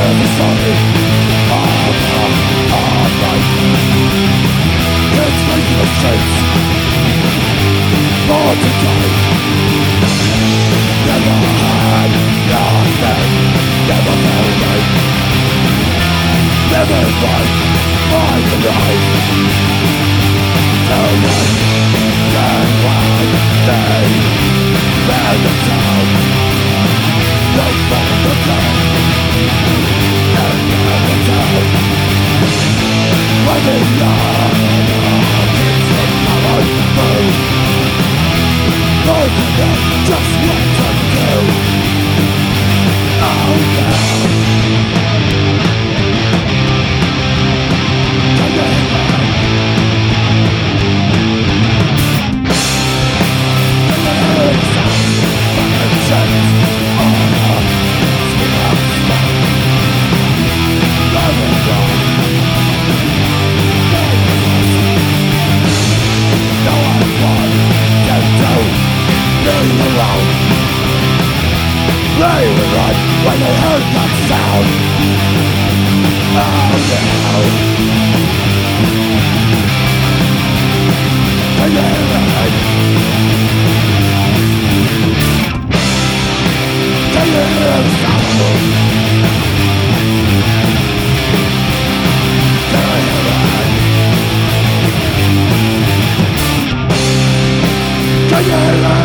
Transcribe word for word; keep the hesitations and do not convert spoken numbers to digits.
the story of our life. It's making us change, more to die. Never had nothing, never felt right. Never fight by the light. Tell them, then why they bear them down. They fall the ground and never down. When the honor keeps them power through, most of them just what to do. Oh no. They would run when they heard that sound. Oh no. Can you hear it? Can you hear the sound? Can you hear it? Can you hear it?